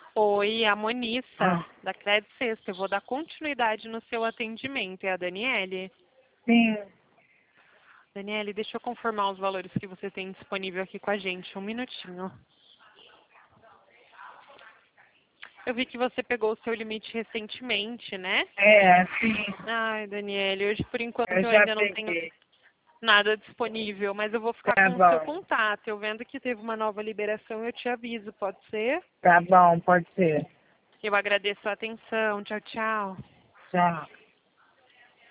Oi, a Monissa, Ah, da Credit Sexta. Eu vou dar continuidade no seu atendimento. É a Daniele? sim, Daniele, deixa eu confirmar os valores que você tem disponível aqui com a gente. Um minutinho. Eu vi que você pegou o seu limite recentemente, né? sim, Ai, Daniele, hoje por enquanto eu eu já ainda não tenho peguei. nada disponível, mas eu vou ficar Tá com o seu bom, contato. Eu vendo que teve uma nova liberação, eu te aviso, pode ser? tá bom, pode ser. Eu agradeço a atenção. Tchau, tchau. Tchau.